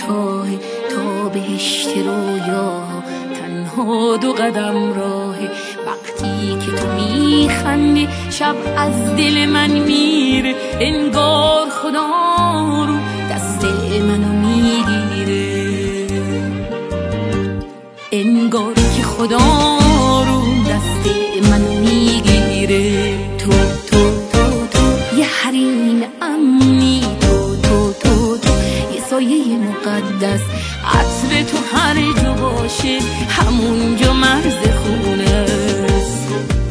کوتاه تا بهشت رویا، تنها 2 قدم راه. وقتی که تو میخندی شب از دل من میره، انگار خدا رو دست منو میگیره، انگار که خدا رو دست منو میگیره. تو یه حریم امنی، تو یه سایه مقدس، عطر تو هر جا باشه همونجا مرز خونه است.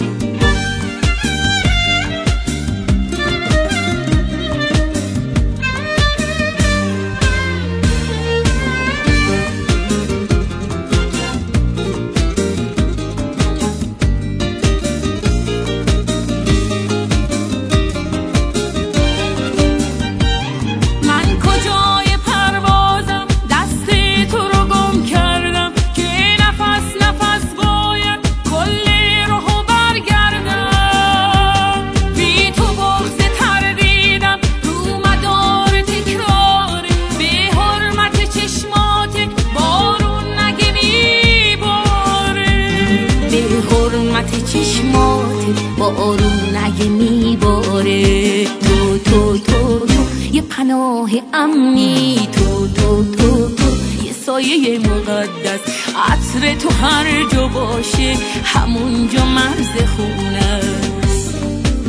بارون اگه میباره، تو یه پناه امنی، تو یه سایه مقدس، عطر تو هر جا باشه همونجا مرز خونه است.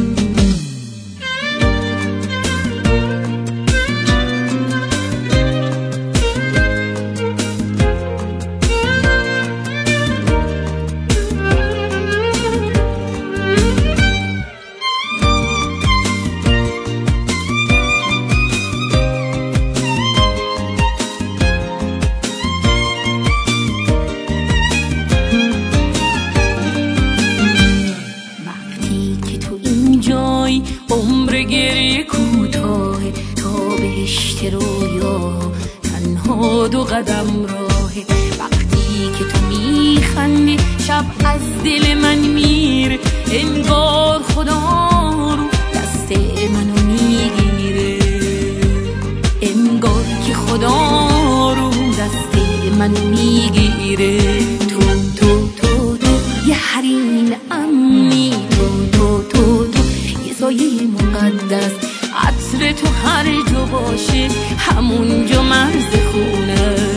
عمر گریه کوتاه تا بهشت رویا، تنها 2 قدم راه. وقتی که تو میخندی شب از دل من میره، انگار خدا رو دست منو میگیره، انگار که خدا رو دست منو میگیره. تو یه حریم امنی، تو سایه مقدس، عطر تو هر جا باشه همونجا مرز خونه.